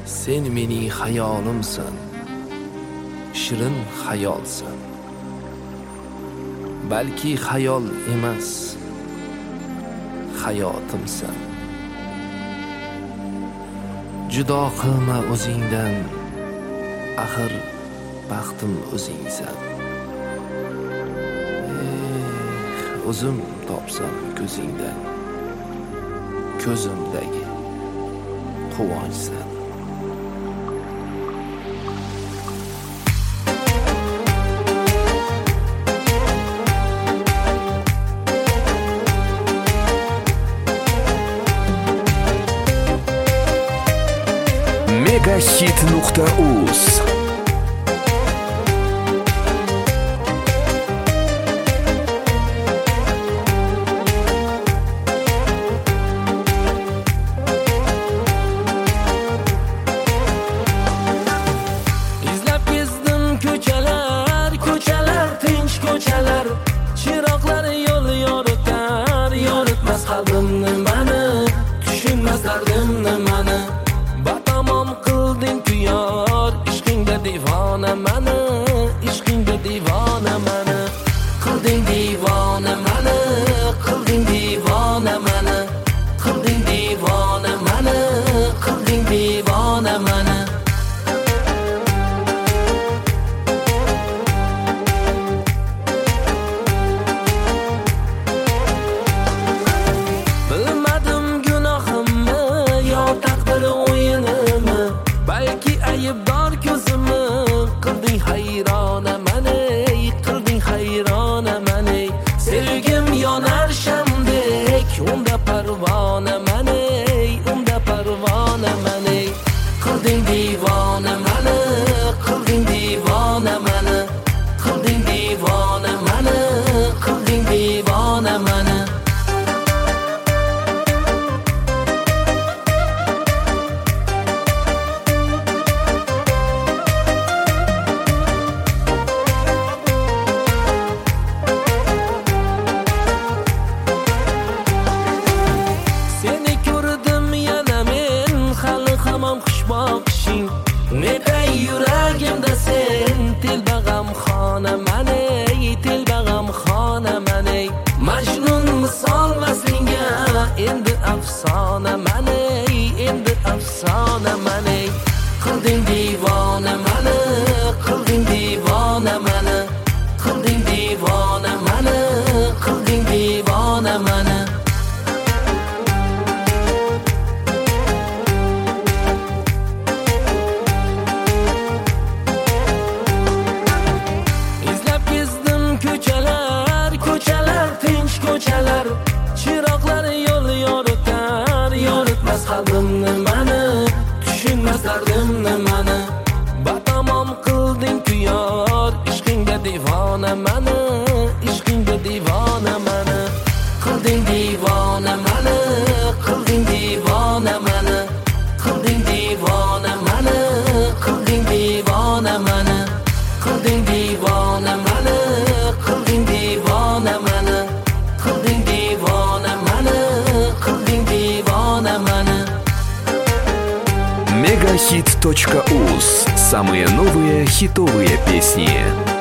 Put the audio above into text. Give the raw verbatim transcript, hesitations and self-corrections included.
Sen mening xayolimsan, shirin xayolsan. Balki xayol emas, hayotimsan. Judo qilma o'zingdan, axir baxtim o'zingsan. Eh, o'zim topsam ko'zingdan, ko'zimdagi quvonchsan. Megahit nuqta uz Izlab kezdim ko'chalar, ko'chalar tinch ko'chalar, chiroqlar yo'l yoritar, yoritmas qalbimni mani, tushunmas dardimni mani. Batamom qilding kuyar, ishqingda divona mani, ishqingda divona mani. Qilding divona mani, qilding divona mani, qilding divona mani, qilding divona mani. Bilmadim gunohimmi yo taqdir o'yinimi, balki aybdor ko'zimni. Qilding hayrona mani, qilding hayrona mani. Sevgim yonar shamdek, unda parvona mani, unda parvona mani. Qilding divona mani, qilding divona mani, qilding divona mani, qilding divona mani. Seni ko'rdim yana men, hali hamon xushboqishing. Netay yuragimda sen, telbag'am xona mani, telbag'am xona mani. Majnun misol vaslinga endi afsona mani, endi afsona mani. Qilding divona mani, qilding divona mani, qilding divona mani, qilding divona mani. Izlab kezdim ko'chalar, ko'chalar tinch ko'chalar, chiroqlar yo'l yoritar, yoritmas qalbimni mani, tushunmas dardimni mani. Batamom qilding kuyar, ishqingda divona mani, ishqingda divona mani. Qilding divona mani, qilding divona mani, qilding divona mani, qilding divona mani. Qilding divona mani, qilding divona mani, qilding divona mani, qilding divona mani. Megahit точка уз. Самые новые хитовые песни.